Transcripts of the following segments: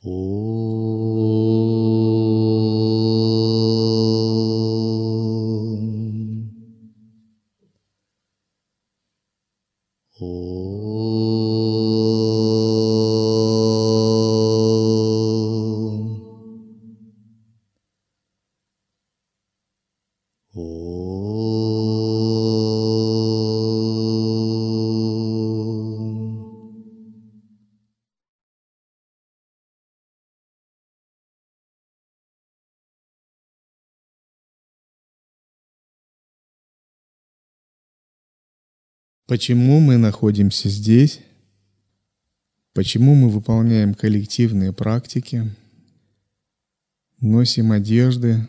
Почему мы находимся здесь? Почему мы выполняем коллективные практики, носим одежды?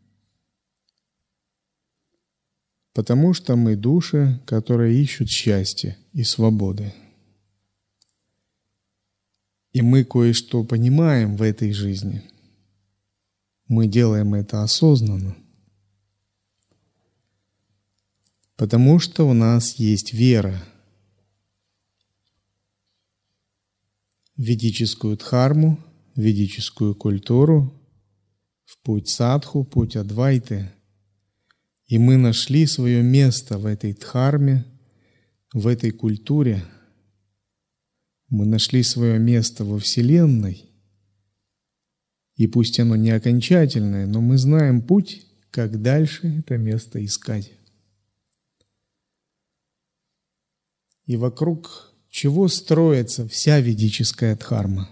Потому что мы души, которые ищут счастья и свободы. И мы кое-что понимаем в этой жизни. Мы делаем это осознанно. Потому что у нас есть вера в ведическую дхарму, в ведическую культуру, в путь садху, путь адвайты. И мы нашли свое место в этой дхарме, в этой культуре. Мы нашли свое место во Вселенной. И пусть оно не окончательное, но мы знаем путь, как дальше это место искать. И вокруг чего строится вся ведическая дхарма?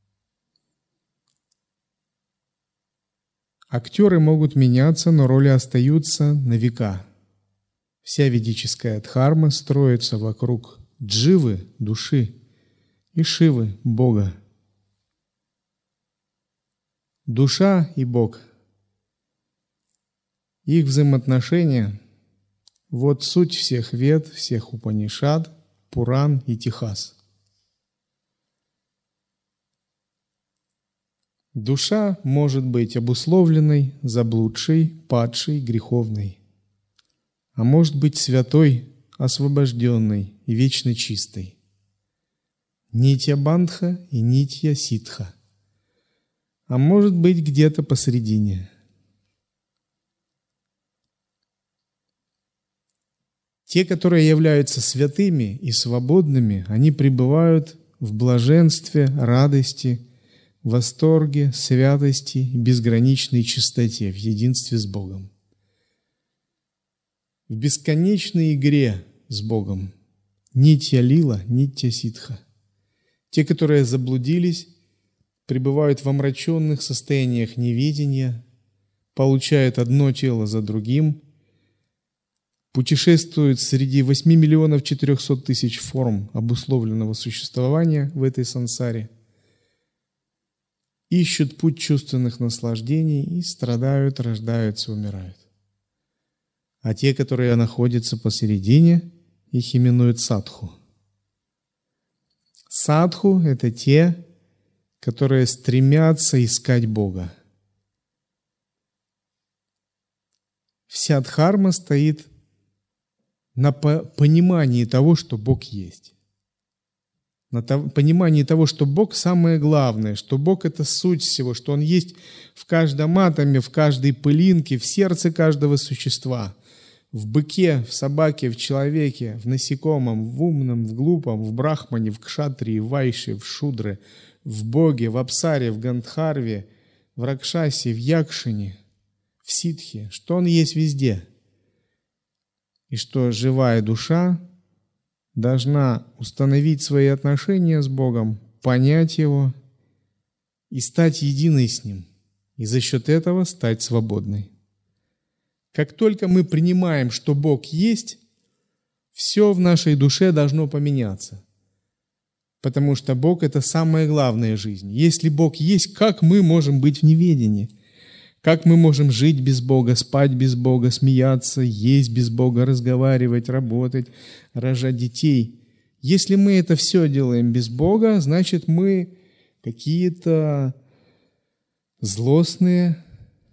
Актеры могут меняться, но роли остаются на века. Вся ведическая дхарма строится вокруг дживы, души, и шивы, Бога. Душа и Бог. Их взаимоотношения – вот суть всех вед, всех Упанишад, Пуран и Тихас. Душа может быть обусловленной, заблудшей, падшей, греховной, а может быть святой, освобожденной и вечно чистой. Нитья Бандха и Нитья Ситха, а может быть где-то посередине. Те, которые являются святыми и свободными, они пребывают в блаженстве, радости, восторге, святости и безграничной чистоте, в единстве с Богом. В бесконечной игре с Богом. Нитья Лила, Нитья Ситха. Те, которые заблудились, пребывают в омраченных состояниях неведения, получают одно тело за другим, путешествуют среди 8 миллионов 400 тысяч форм обусловленного существования в этой сансаре, ищут путь чувственных наслаждений и страдают, рождаются, умирают. А те, которые находятся посередине, их именуют садху. Садху – это те, которые стремятся искать Бога. Вся дхарма стоит на понимании того, что Бог есть. На понимании того, что Бог самое главное, что Бог – это суть всего, что Он есть в каждом атоме, в каждой пылинке, в сердце каждого существа, в быке, в собаке, в человеке, в насекомом, в умном, в глупом, в брахмане, в кшатрии, в вайше, в шудре, в боге, в апсаре, в гандхарве, в ракшасе, в якшине, в ситхе, что Он есть везде. И что живая душа должна установить свои отношения с Богом, понять Его и стать единой с Ним, и за счет этого стать свободной. Как только мы принимаем, что Бог есть, все в нашей душе должно поменяться. Потому что Бог – это самое главное в жизни. Если Бог есть, как мы можем быть в неведении? Как мы можем жить без Бога, спать без Бога, смеяться, есть без Бога, разговаривать, работать, рожать детей? Если мы это все делаем без Бога, значит, мы какие-то злостные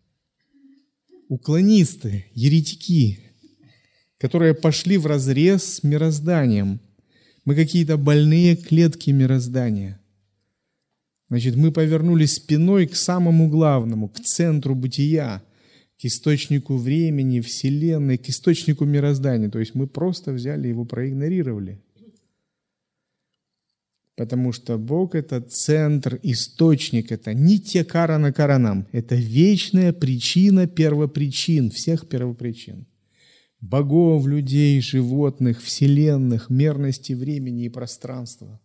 уклонисты, еретики, которые пошли вразрез с мирозданием. Мы какие-то больные клетки мироздания. Значит, мы повернулись спиной к самому главному, к центру бытия, к источнику времени, Вселенной, к источнику мироздания. То есть мы просто взяли его, проигнорировали. Потому что Бог – это центр, источник, это нитья карана каранам. Это вечная причина первопричин, всех первопричин. Богов, людей, животных, вселенных, мерности времени и пространства.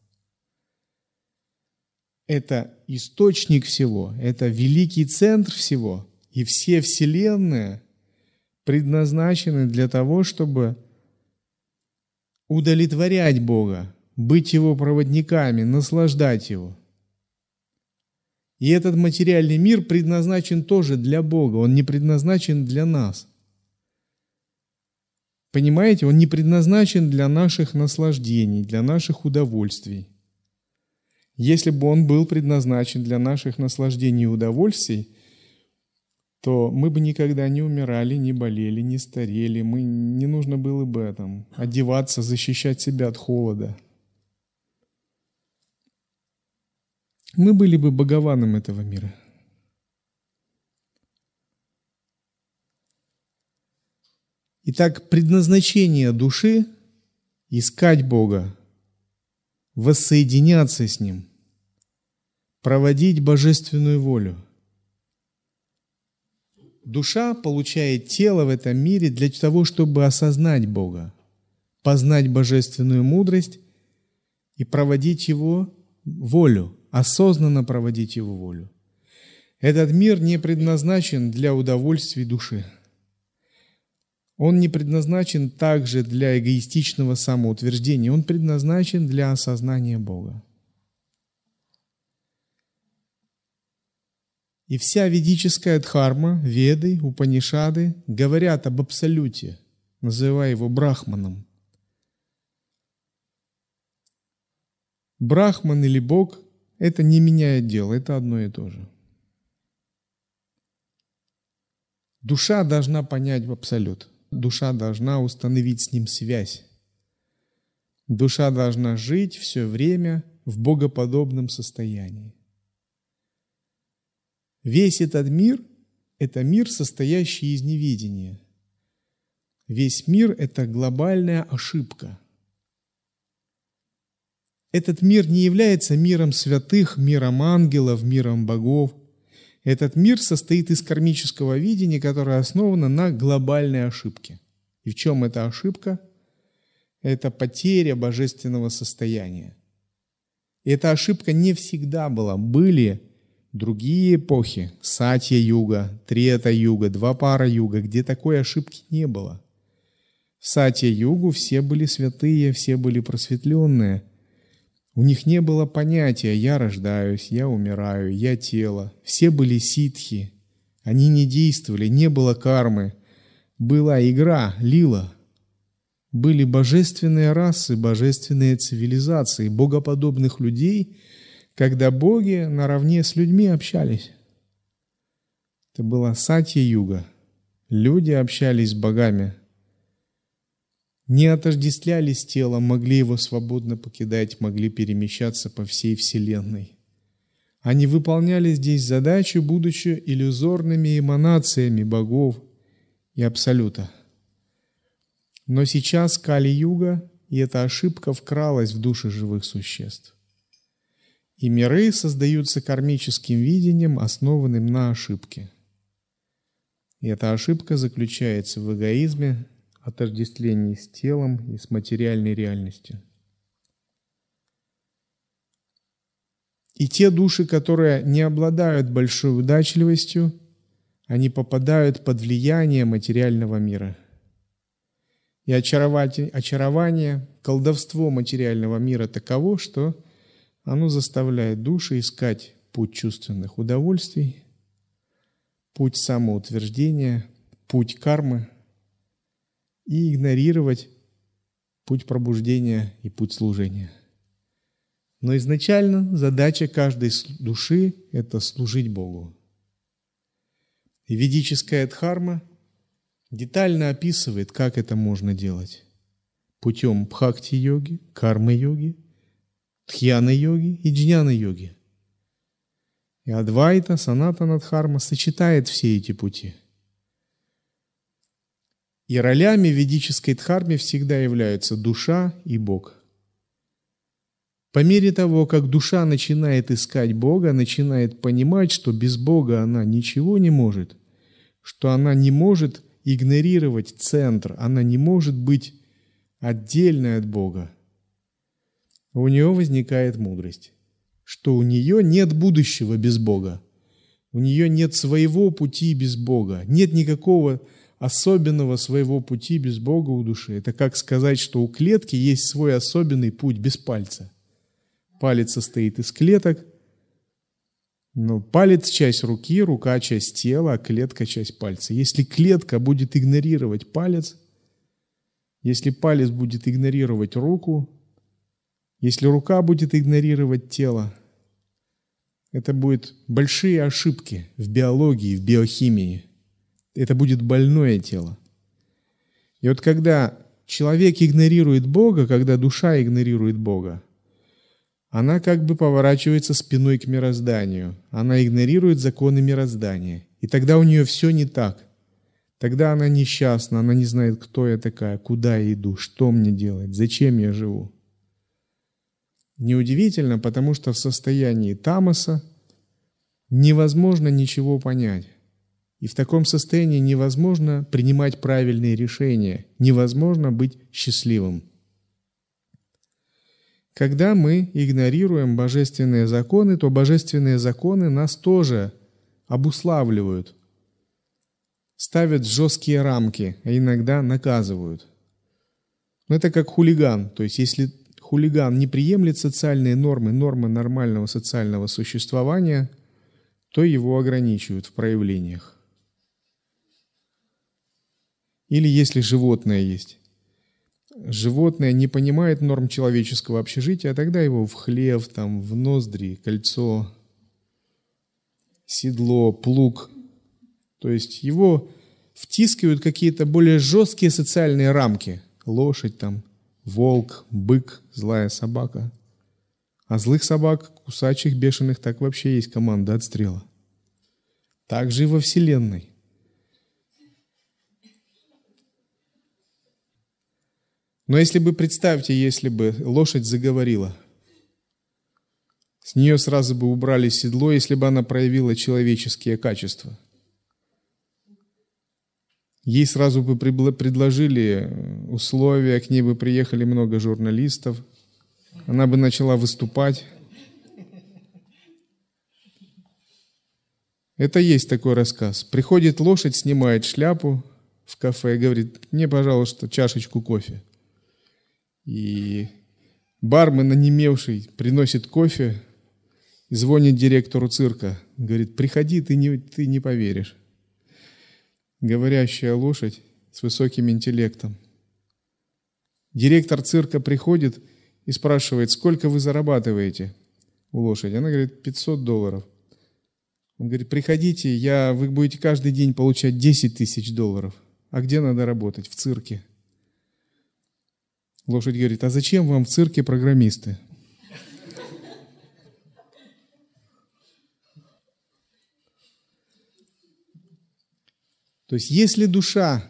Это источник всего, это великий центр всего. И все вселенные предназначены для того, чтобы удовлетворять Бога, быть Его проводниками, наслаждать Его. И этот материальный мир предназначен тоже для Бога, он не предназначен для нас. Понимаете, он не предназначен для наших наслаждений, для наших удовольствий. Если бы он был предназначен для наших наслаждений и удовольствий, то мы бы никогда не умирали, не болели, не старели, не нужно было бы одеваться, защищать себя от холода. Мы были бы богованом этого мира. Итак, предназначение души – искать Бога, воссоединяться с Ним, проводить божественную волю. Душа получает тело в этом мире для того, чтобы осознать Бога, познать божественную мудрость и проводить Его волю, осознанно проводить Его волю. Этот мир не предназначен для удовольствий души. Он не предназначен также для эгоистичного самоутверждения, он предназначен для осознания Бога. И вся ведическая дхарма, веды, упанишады говорят об абсолюте, называя его брахманом. Брахман или Бог – это не меняет дело, это одно и то же. Душа должна понять в абсолют. Душа должна установить с ним связь. Душа должна жить все время в богоподобном состоянии. Весь этот мир – это мир, состоящий из неведения. Весь мир – это глобальная ошибка. Этот мир не является миром святых, миром ангелов, миром богов. Этот мир состоит из кармического видения, которое основано на глобальной ошибке. И в чем эта ошибка? Это потеря божественного состояния. И эта ошибка не всегда была. Были другие эпохи, Сатья-юга, Трета-юга, Двапара-юга, где такой ошибки не было. В Сатья-югу все были святые, все были просветленные. У них не было понятия «я рождаюсь», «я умираю», «я тело». Все были ситхи. Они не действовали, не было кармы. Была игра, лила. Были божественные расы, божественные цивилизации, богоподобных людей, когда боги наравне с людьми общались. Это была Сатья-юга. Люди общались с богами. Не отождествлялись с телом, могли его свободно покидать, могли перемещаться по всей Вселенной. Они выполняли здесь задачи, будучи иллюзорными эманациями богов и Абсолюта. Но сейчас Кали-юга, и эта ошибка вкралась в души живых существ. И миры создаются кармическим видением, основанным на ошибке. И эта ошибка заключается в эгоизме, отождествлении с телом и с материальной реальностью. И те души, которые не обладают большой удачливостью, они попадают под влияние материального мира. И очарование, колдовство материального мира таково, что оно заставляет души искать путь чувственных удовольствий, путь самоутверждения, путь кармы и игнорировать путь пробуждения и путь служения. Но изначально задача каждой души – это служить Богу. И ведическая дхарма детально описывает, как это можно делать. Путем бхакти-йоги, кармы-йоги, дхьяна-йоги и джняна-йоги. И Адвайта, Санатана Дхарма сочетает все эти пути. И ролями в ведической дхарме всегда являются душа и Бог. По мере того, как душа начинает искать Бога, начинает понимать, что без Бога она ничего не может, что она не может игнорировать центр, она не может быть отдельной от Бога, у нее возникает мудрость, что у нее нет будущего без Бога, у нее нет своего пути без Бога, нет никакого особенного своего пути без Бога у души. Это как сказать, что у клетки есть свой особенный путь без пальца. Палец состоит из клеток, но палец – часть руки, рука – часть тела, а клетка – часть пальца. Если клетка будет игнорировать палец, если палец будет игнорировать руку, если рука будет игнорировать тело, это будут большие ошибки в биологии, в биохимии. Это будет больное тело. И вот когда человек игнорирует Бога, когда душа игнорирует Бога, она как бы поворачивается спиной к мирозданию. Она игнорирует законы мироздания. И тогда у нее все не так. Тогда она несчастна, она не знает, кто я такая, куда я иду, что мне делать, зачем я живу. Неудивительно, потому что в состоянии тамаса невозможно ничего понять. И в таком состоянии невозможно принимать правильные решения, невозможно быть счастливым. Когда мы игнорируем божественные законы, то божественные законы нас тоже обуславливают, ставят жесткие рамки, а иногда наказывают. Но это как хулиган. То есть если хулиган не приемлет социальные нормы, нормы нормального социального существования, то его ограничивают в проявлениях. Или если животное есть. Животное не понимает норм человеческого общежития, а тогда его в хлев, там, в ноздри, кольцо, седло, плуг. То есть его втискивают какие-то более жесткие социальные рамки. Лошадь, там, волк, бык, злая собака. А злых собак, кусачих, бешеных, так вообще есть команда отстрела. Так же и во Вселенной. Но если бы, представьте, если бы лошадь заговорила, с нее сразу бы убрали седло, если бы она проявила человеческие качества. Ей сразу бы предложили условия, к ней бы приехали много журналистов, она бы начала выступать. Это есть такой рассказ. Приходит лошадь, снимает шляпу в кафе и говорит: мне, пожалуйста, чашечку кофе. И бармен, онемевший, приносит кофе и звонит директору цирка. Говорит: приходи, ты не поверишь. Говорящая лошадь с высоким интеллектом. Директор цирка приходит и спрашивает: сколько вы зарабатываете у лошади? Она говорит: $500. Он говорит: приходите, вы будете каждый день получать $10 000. А где надо работать? В цирке. Лошадь говорит: а зачем вам в цирке программисты? То есть если душа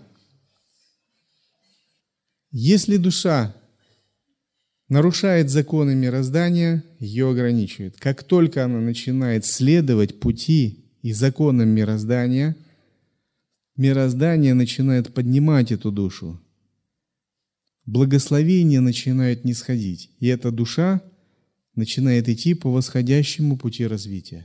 нарушает законы мироздания, ее ограничивает. Как только она начинает следовать пути и законам мироздания, мироздание начинает поднимать эту душу. Благословения начинают нисходить, и эта душа начинает идти по восходящему пути развития.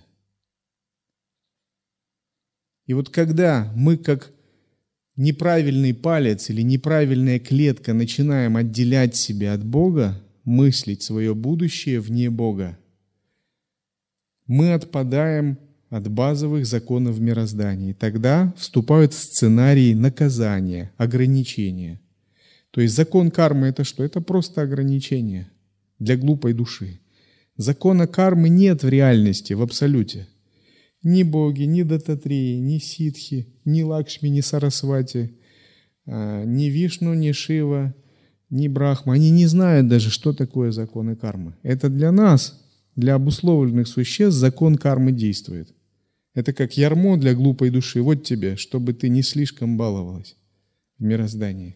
И вот когда мы, как неправильный палец или неправильная клетка, начинаем отделять себя от Бога, мыслить свое будущее вне Бога, мы отпадаем от базовых законов мироздания. И тогда вступают сценарии наказания, ограничения. То есть закон кармы – это что? Это просто ограничение для глупой души. Закона кармы нет в реальности, в абсолюте. Ни боги, ни дататрии, ни ситхи, ни Лакшми, ни Сарасвати, ни Вишну, ни Шива, ни Брахма. Они не знают даже, что такое законы кармы. Это для нас для обусловленных существ закон кармы действует. Это как ярмо для глупой души. Вот тебе, чтобы ты не слишком баловалась в мироздании.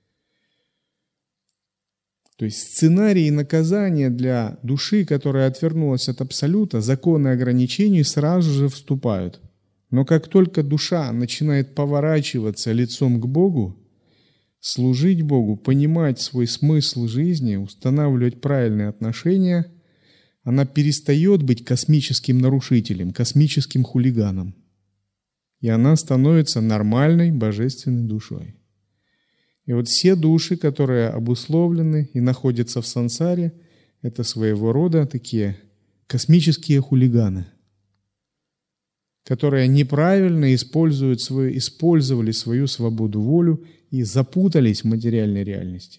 То есть сценарии наказания для души, которая отвернулась от Абсолюта, законы ограничений сразу же вступают. Но как только душа начинает поворачиваться лицом к Богу, служить Богу, понимать свой смысл жизни, устанавливать правильные отношения, она перестает быть космическим нарушителем, космическим хулиганом. И она становится нормальной божественной душой. И вот все души, которые обусловлены и находятся в сансаре, это своего рода такие космические хулиганы, которые неправильно использовали свою свободу волю и запутались в материальной реальности,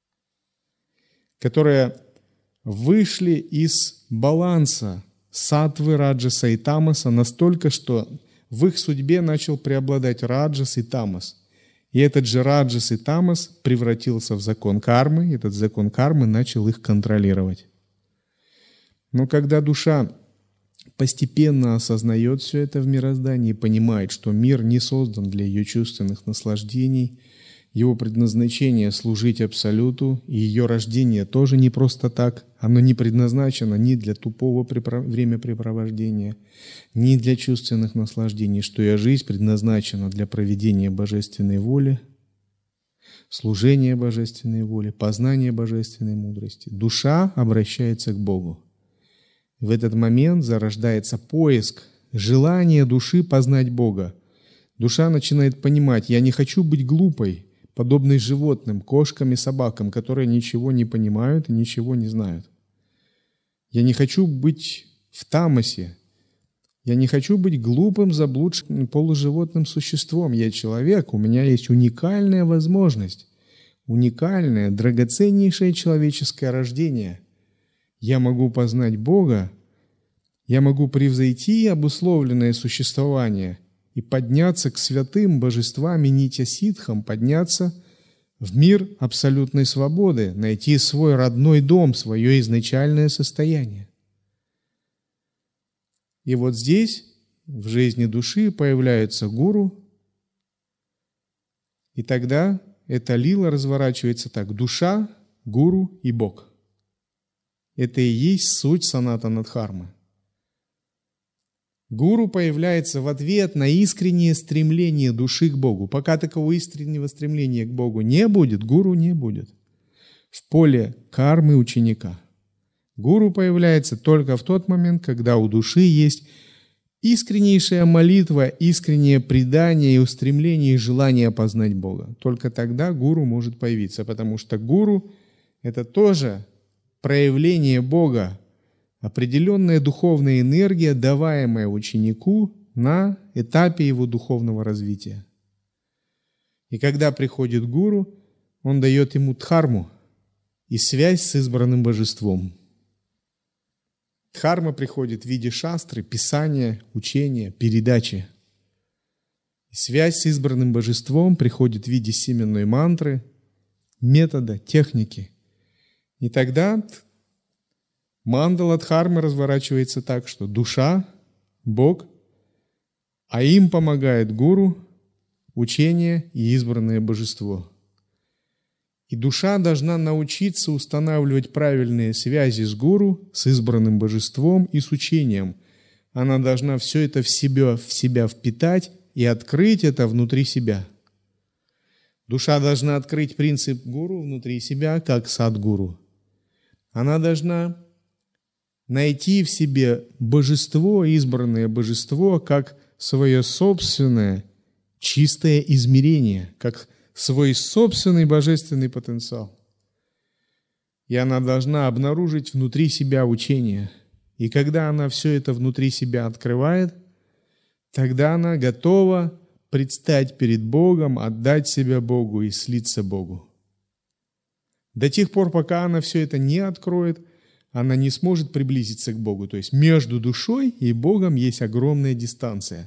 которые вышли из баланса саттвы, раджаса и тамаса настолько, что в их судьбе начал преобладать раджас и тамас. И этот же раджас и тамас превратился в закон кармы, и этот закон кармы начал их контролировать. Но когда душа постепенно осознает все это в мироздании, понимает, что мир не создан для ее чувственных наслаждений, его предназначение служить Абсолюту, и ее рождение тоже не просто так, оно не предназначено ни для тупого времяпрепровождения, ни для чувственных наслаждений, что ее жизнь предназначена для проведения божественной воли, служения божественной воли, познания божественной мудрости. Душа обращается к Богу. В этот момент зарождается поиск, желание души познать Бога. Душа начинает понимать: я не хочу быть глупой, подобной животным, кошкам и собакам, которые ничего не понимают и ничего не знают. Я не хочу быть в тамасе. Я не хочу быть глупым, заблудшим, полуживотным существом. Я человек, у меня есть уникальная возможность, уникальное, драгоценнейшее человеческое рождение. Я могу познать Бога, я могу превзойти обусловленное существование и подняться к святым божествам и нитя-ситхам, подняться в мир абсолютной свободы, найти свой родной дом, свое изначальное состояние. И вот здесь, в жизни души, появляется гуру, и тогда эта лила разворачивается так: душа, гуру и Бог. Это и есть суть санатана дхармы. Гуру появляется в ответ на искреннее стремление души к Богу. Пока такого искреннего стремления к Богу не будет, гуру не будет. В поле кармы ученика. Гуру появляется только в тот момент, когда у души есть искреннейшая молитва, искреннее предание и устремление и желание познать Бога. Только тогда гуру может появиться, потому что гуру – это тоже проявление Бога, определенная духовная энергия, даваемая ученику на этапе его духовного развития. И когда приходит гуру, он дает ему дхарму и связь с избранным божеством. Дхарма приходит в виде шастры, писания, учения, передачи. И связь с избранным божеством приходит в виде семенной мантры, метода, техники. И тогда мандала дхармы разворачивается так, что душа, Бог, а им помогает гуру, учение и избранное божество. И душа должна научиться устанавливать правильные связи с гуру, с избранным божеством и с учением. Она должна все это в себя впитать и открыть это внутри себя. Душа должна открыть принцип гуру внутри себя, как садгуру. Она должна найти в себе божество, избранное божество, как свое собственное чистое измерение, как свой собственный божественный потенциал. И она должна обнаружить внутри себя учение. И когда она все это внутри себя открывает, тогда она готова предстать перед Богом, отдать себя Богу и слиться Богу. До тех пор, пока она все это не откроет, она не сможет приблизиться к Богу. То есть между душой и Богом есть огромная дистанция.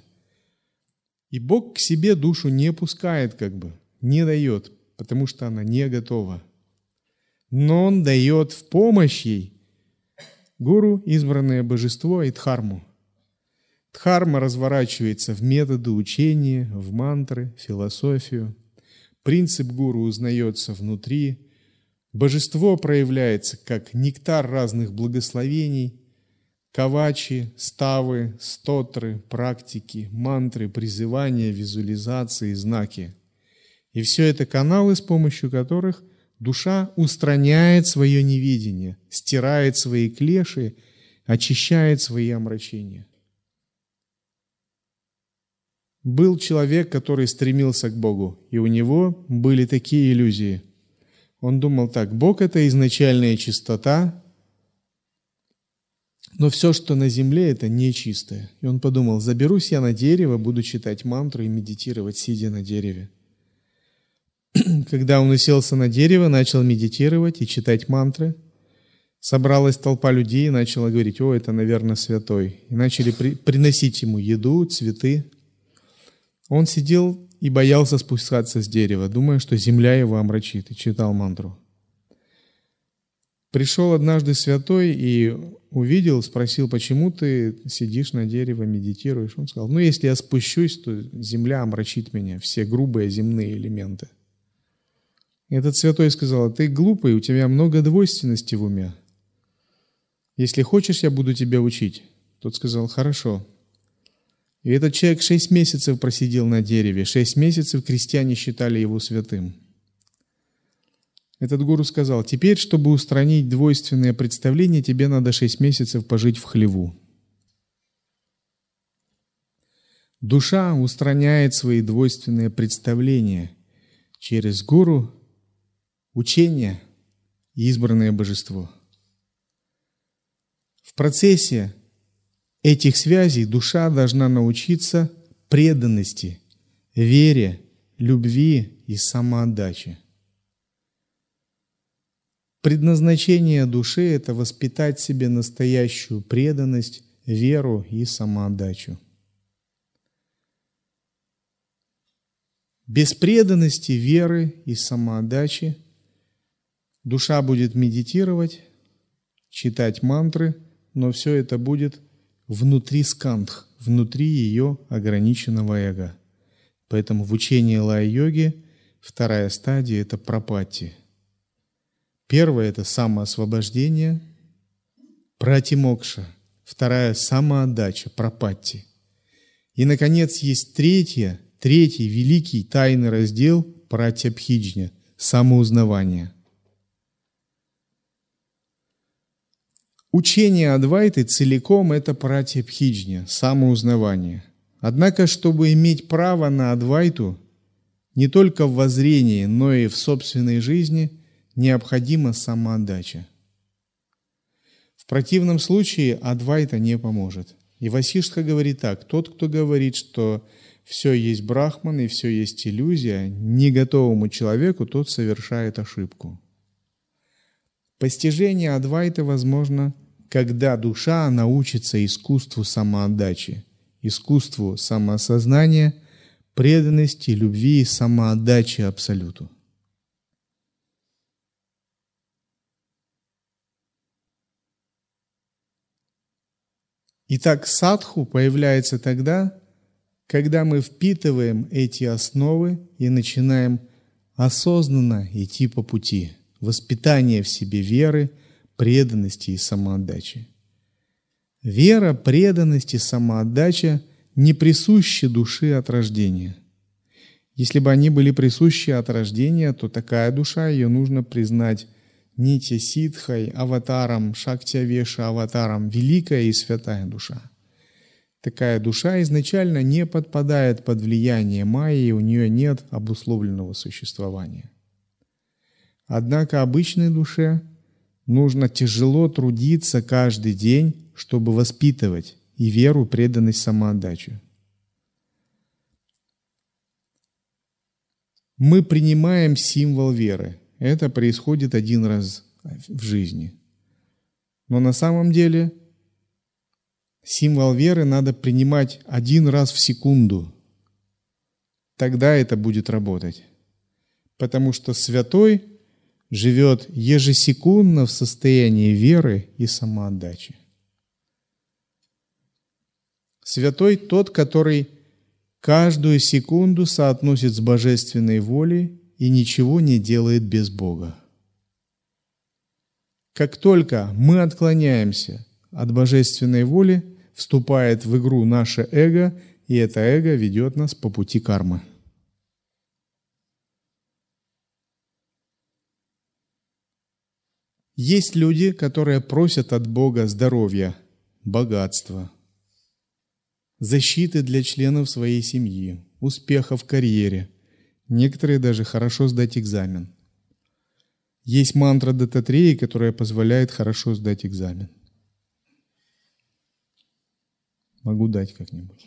И Бог к себе душу не пускает, не дает, потому что она не готова. Но Он дает в помощь ей Гуру – избранное божество и дхарму. Дхарма разворачивается в методы учения, в мантры, философию. Принцип гуру узнается внутри. Божество проявляется как нектар разных благословений, кавачи, ставы, стотры, практики, мантры, призывания, визуализации, знаки. И все это каналы, с помощью которых душа устраняет свое невидение, стирает свои клеши, очищает свои омрачения. Был человек, который стремился к Богу, и у него были такие иллюзии. Он думал так: Бог – это изначальная чистота, но все, что на земле, это нечистое. И он подумал: заберусь я на дерево, буду читать мантру и медитировать, сидя на дереве. Когда он уселся на дерево, начал медитировать и читать мантры, собралась толпа людей и начала говорить: о, это, наверное, святой. И начали приносить ему еду, цветы. Он сидел и боялся спускаться с дерева, думая, что земля его омрачит, и читал мантру. Пришел однажды святой и увидел, спросил: почему ты сидишь на дереве, медитируешь? Он сказал: ну, если я спущусь, то земля омрачит меня, все грубые земные элементы. И этот святой сказал: ты глупый, у тебя много двойственности в уме. Если хочешь, я буду тебя учить. Тот сказал: хорошо. И этот человек 6 месяцев просидел на дереве. 6 месяцев крестьяне считали его святым. Этот гуру сказал: теперь, чтобы устранить двойственное представление, тебе надо 6 месяцев пожить в хлеву. Душа устраняет свои двойственные представления через гуру, учение и избранное божество. В процессе этих связей душа должна научиться преданности, вере, любви и самоотдаче. Предназначение души – это воспитать в себе настоящую преданность, веру и самоотдачу. Без преданности, веры и самоотдачи душа будет медитировать, читать мантры, но все это будет внутри скандх, внутри ее ограниченного эго. Поэтому в учении лая-йоги вторая стадия – это прапатти. Первая – это самоосвобождение, пратимокша. Вторая – самоотдача, прапатти. И, наконец, есть третий великий тайный раздел пратьябхиджня – самоузнавание. Учение Адвайты целиком – это пратьябхиджня, самоузнавание. Однако, чтобы иметь право на Адвайту, не только в воззрении, но и в собственной жизни – необходима самоотдача. В противном случае Адвайта не поможет. И Васиштха говорит так: тот, кто говорит, что все есть брахман и все есть иллюзия, не готовому человеку, тот совершает ошибку. Постижение Адвайты возможно, когда душа научится искусству самоотдачи, искусству самоосознания, преданности, любви и самоотдачи Абсолюту. Итак, садху появляется тогда, когда мы впитываем эти основы и начинаем осознанно идти по пути воспитания в себе веры, преданности и самоотдачи. Вера, преданность и самоотдача не присущи душе от рождения. Если бы они были присущи от рождения, то такая душа, ее нужно признать Нитья Сидхой, аватаром, Шактьявеша аватаром, великая и святая душа. Такая душа изначально не подпадает под влияние майи, и у нее нет обусловленного существования. Однако обычной душе нужно тяжело трудиться каждый день, чтобы воспитывать и веру, преданность, самоотдачу. Мы принимаем символ веры. Это происходит один раз в жизни. Но на самом деле символ веры надо принимать один раз в секунду. Тогда это будет работать. Потому что святой живет ежесекундно в состоянии веры и самоотдачи. Святой тот, который каждую секунду соотносит с божественной волей и ничего не делает без Бога. Как только мы отклоняемся от божественной воли, вступает в игру наше эго, и это эго ведет нас по пути кармы. Есть люди, которые просят от Бога здоровья, богатства, защиты для членов своей семьи, успеха в карьере. Некоторые даже хорошо сдать экзамен. Есть мантра Даттатреи, которая позволяет хорошо сдать экзамен. Могу дать как-нибудь.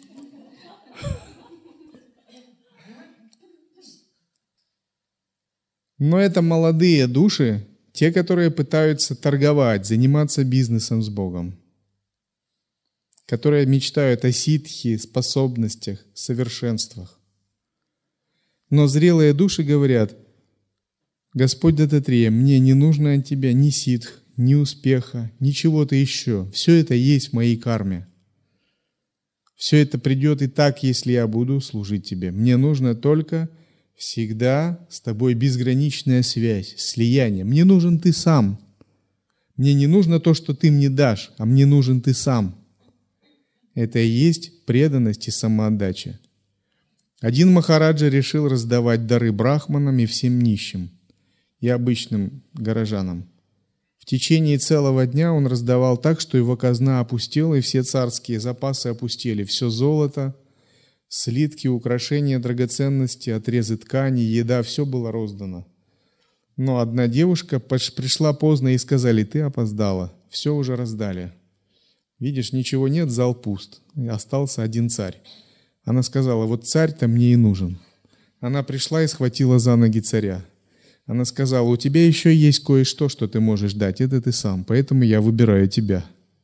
Но это молодые души, те, которые пытаются торговать, заниматься бизнесом с Богом, которые мечтают о ситхи, способностях, совершенствах. Но зрелые души говорят: Господь Даттатрея, мне не нужно от Тебя ни ситх, ни успеха, ни чего-то еще. Все это есть в моей карме. Все это придет и так, если я буду служить Тебе. Мне нужно только всегда с Тобой безграничная связь, слияние. Мне нужен Ты сам. Мне не нужно то, что Ты мне дашь, а мне нужен Ты сам. Это и есть преданность и самоотдача. Один махараджа решил раздавать дары брахманам и всем нищим и обычным горожанам. В течение целого дня он раздавал так, что его казна опустела, и все царские запасы опустели. Все золото, слитки, украшения, драгоценности, отрезы ткани, еда, все было роздано. Но одна девушка пришла поздно и сказали: ты опоздала, все уже раздали. Видишь, ничего нет, зал пуст, и остался один царь. Она сказала: вот царь-то мне и нужен. Она пришла и схватила за ноги царя. Она сказала: у тебя еще есть кое-что, что ты можешь дать, это ты сам, поэтому я выбираю тебя.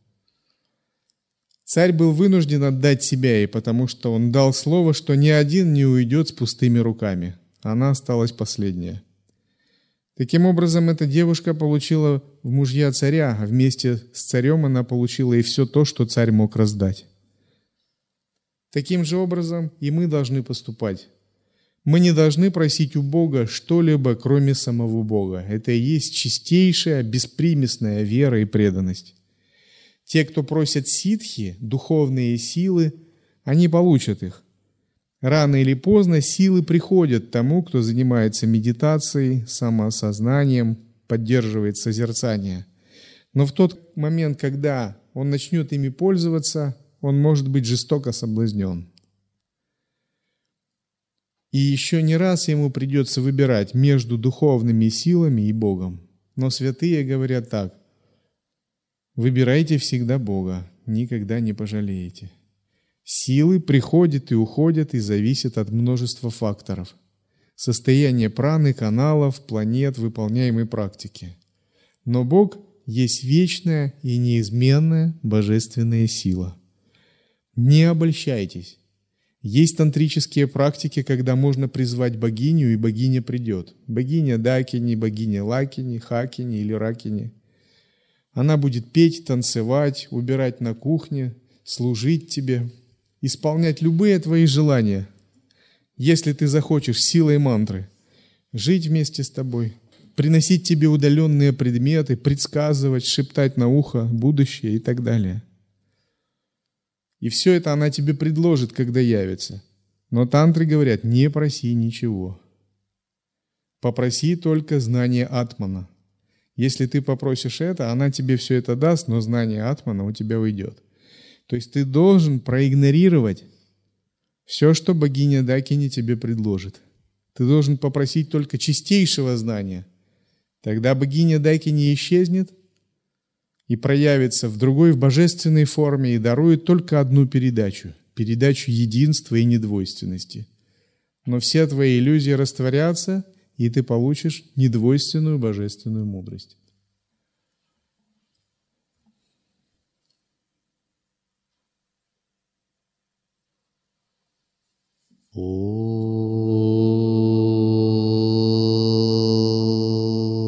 Царь был вынужден отдать себя ей, потому что он дал слово, что ни один не уйдет с пустыми руками. Она осталась последняя. Таким образом, эта девушка получила в мужья царя, а вместе с царем она получила и все то, что царь мог раздать. Таким же образом и мы должны поступать. Мы не должны просить у Бога что-либо, кроме самого Бога. Это и есть чистейшая, беспримесная вера и преданность. Те, кто просят ситхи, духовные силы, они получат их. Рано или поздно силы приходят тому, кто занимается медитацией, самоосознанием, поддерживает созерцание. Но в тот момент, когда он начнет ими пользоваться, он может быть жестоко соблазнен. И еще не раз ему придется выбирать между духовными силами и Богом. Но святые говорят так: выбирайте всегда Бога, никогда не пожалеете. Силы приходят и уходят и зависят от множества факторов. Состояние праны, каналов, планет, выполняемой практики. Но Бог есть вечная и неизменная божественная сила. Не обольщайтесь. Есть тантрические практики, когда можно призвать богиню, и богиня придет. Богиня Дакини, богиня Лакини, Хакини или Ракини. Она будет петь, танцевать, убирать на кухне, служить тебе, исполнять любые твои желания, если ты захочешь, силой мантры, жить вместе с тобой, приносить тебе удаленные предметы, предсказывать, шептать на ухо будущее и так далее. И все это она тебе предложит, когда явится. Но тантры говорят: не проси ничего. Попроси только знание атмана. Если ты попросишь это, она тебе все это даст, но знание атмана у тебя уйдет. То есть ты должен проигнорировать все, что богиня Дакини тебе предложит. Ты должен попросить только чистейшего знания. Тогда богиня Дакини исчезнет и проявится в другой, в божественной форме, и дарует только одну передачу единства и недвойственности. Но все твои иллюзии растворятся, и ты получишь недвойственную божественную мудрость. О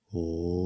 Om.